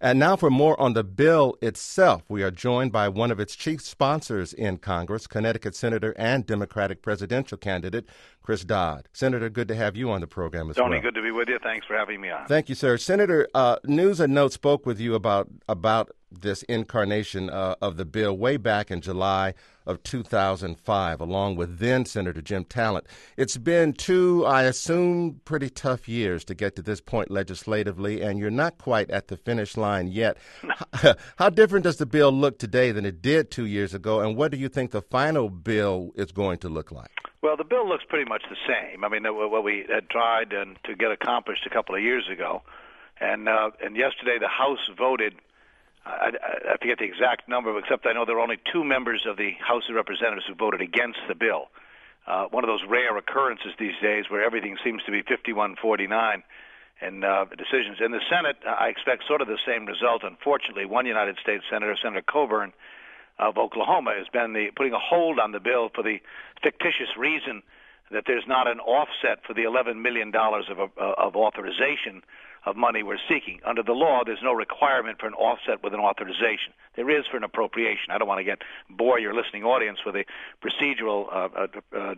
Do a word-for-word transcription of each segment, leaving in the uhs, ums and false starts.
And now for more on the bill itself, we are joined by one of its chief sponsors in Congress, Connecticut Senator and Democratic presidential candidate, Chris Dodd. Senator, good to have you on the program as Tony, well. good to be with you. Thanks for having me on. Thank you, sir. Senator, uh, News and Note spoke with you about about this incarnation uh, of the bill way back in July of two thousand five, along with then Senator Jim Talent. It's been two, I assume, pretty tough years to get to this point legislatively, and you're not quite at the finish line yet. How different does the bill look today than it did two years ago, and what do you think the final bill is going to look like? Well, the bill looks pretty much the same. I mean, what we had tried and to get accomplished a couple of years ago, and uh, and yesterday the House voted. I, I forget the exact number, except I know there were only two members of the House of Representatives who voted against the bill. Uh, one of those rare occurrences these days where everything seems to be fifty-one forty-nine in uh, decisions. In the Senate, I expect sort of the same result. Unfortunately, one United States Senator, Senator Coburn of Oklahoma, has been the, putting a hold on the bill for the fictitious reason that there's not an offset for the eleven million dollars of, uh, of authorization of money we're seeking. Under the law, there's no requirement for an offset with an authorization. There is for an appropriation. I don't want to get bore your listening audience with the procedural uh, uh, uh,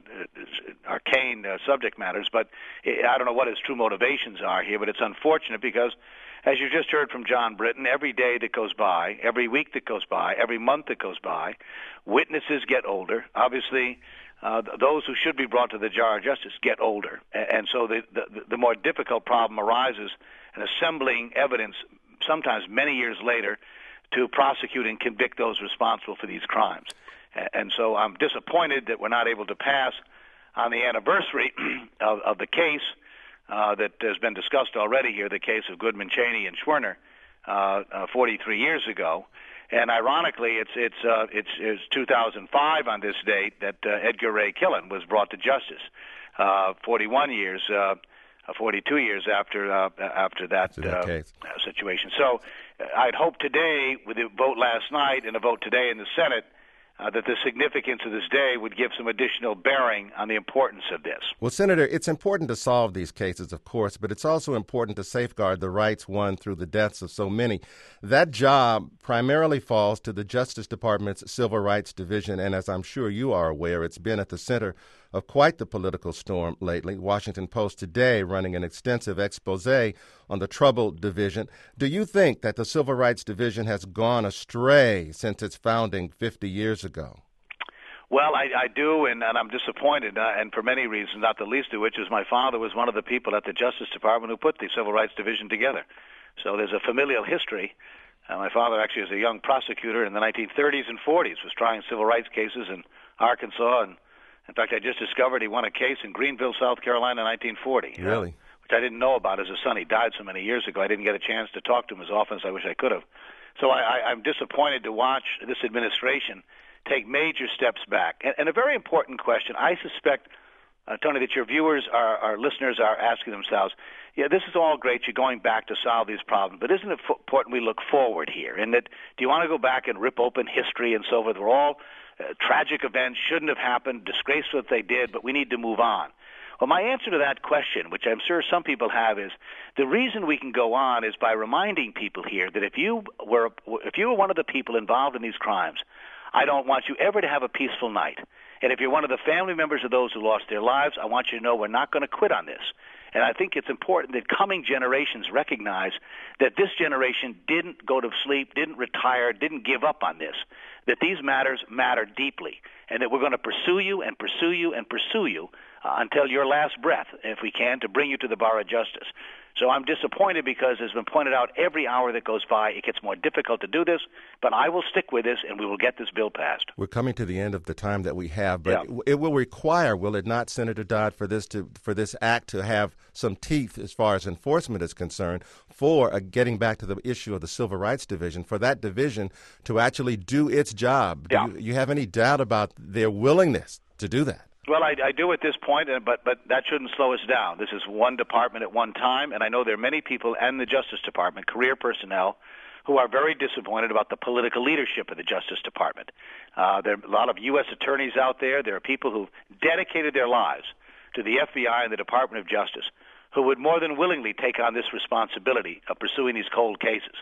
arcane uh, subject matters, but I don't know what his true motivations are here, but it's unfortunate because, as you just heard from John Britton, every day that goes by, every week that goes by, every month that goes by, witnesses get older. Obviously, Uh, those who should be brought to the jar of justice get older. And so the, the, the more difficult problem arises in assembling evidence, sometimes many years later, to prosecute and convict those responsible for these crimes. And so I'm disappointed that we're not able to pass on the anniversary of, of the case uh, that has been discussed already here, the case of Goodman, Cheney, and Schwerner uh, uh, forty-three years ago. And ironically, it's it's uh, it's, it's two thousand five on this date that uh, Edgar Ray Killen was brought to justice. Uh, forty-one years, uh, forty-two years after uh, after that, that uh, situation. So, uh, I'd hope today, with the vote last night and a vote today in the Senate, Uh, that the significance of this day would give some additional bearing on the importance of this. Well, Senator, it's important to solve these cases, of course, but it's also important to safeguard the rights won through the deaths of so many. That job primarily falls to the Justice Department's Civil Rights Division, and as I'm sure you are aware, it's been at the center of quite the political storm lately. Washington Post today running an extensive expose on the troubled division. Do you think that the Civil Rights Division has gone astray since its founding fifty years ago? Well, I, I do, and, and I'm disappointed, uh, and for many reasons, not the least of which is my father was one of the people at the Justice Department who put the Civil Rights Division together. So there's a familial history. Uh, my father actually, as a young prosecutor in the nineteen thirties and forties, was trying civil rights cases in Arkansas, and in fact, I just discovered he won a case in Greenville, South Carolina, in nineteen forty. Really? Uh, which I didn't know about as a son. He died so many years ago. I didn't get a chance to talk to him as often as I wish I could have. So I, I, I'm disappointed to watch this administration take major steps back. And, and a very important question, I suspect, uh, Tony, that your viewers, are, our listeners are asking themselves, yeah, this is all great, you're going back to solve these problems, but isn't it f- important we look forward here? And that, do you want to go back and rip open history and so forth? We're all uh, tragic events, shouldn't have happened, disgraceful if they did, but we need to move on. Well, my answer to that question, which I'm sure some people have, is the reason we can go on is by reminding people here that if you were if you were one of the people involved in these crimes, I don't want you ever to have a peaceful night. And if you're one of the family members of those who lost their lives, I want you to know we're not going to quit on this. And I think it's important that coming generations recognize that this generation didn't go to sleep, didn't retire, didn't give up on this, that these matters matter deeply, and that we're going to pursue you and pursue you and pursue you uh, until your last breath, if we can, to bring you to the bar of justice. So I'm disappointed because, as has been pointed out, every hour that goes by, it gets more difficult to do this, but I will stick with this, and we will get this bill passed. We're coming to the end of the time that we have, but yeah. it will require, will it not, Senator Dodd, for this to for this act to have some teeth as far as enforcement is concerned, for uh, getting back to the issue of the Civil Rights Division, for that division to actually do its job. Yeah. Do you, you have any doubt about their willingness to do that? Well, I, I do at this point, but but that shouldn't slow us down. This is one department at one time, and I know there are many people in the Justice Department, career personnel, who are very disappointed about the political leadership of the Justice Department. Uh, there are a lot of U S attorneys out there. There are people who've dedicated their lives to the F B I and the Department of Justice, who would more than willingly take on this responsibility of pursuing these cold cases.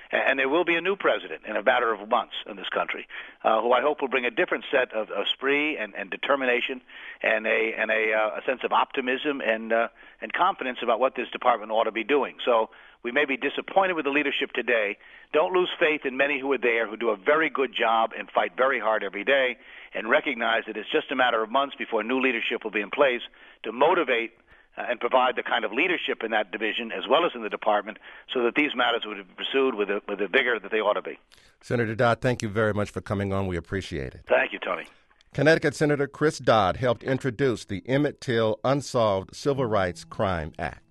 And there will be a new president in a matter of months in this country, uh, who I hope will bring a different set of, of spree and, and determination and a and a, uh, a sense of optimism and uh, and confidence about what this department ought to be doing. So we may be disappointed with the leadership today. Don't lose faith in many who are there, who do a very good job and fight very hard every day, and recognize that it's just a matter of months before new leadership will be in place to motivate uh, and provide the kind of leadership in that division as well as in the department so that these matters would be pursued with the, with the vigor that they ought to be. Senator Dodd, thank you very much for coming on. We appreciate it. Thank you, Tony. Connecticut Senator Chris Dodd helped introduce the Emmett Till Unsolved Civil Rights Crime Act.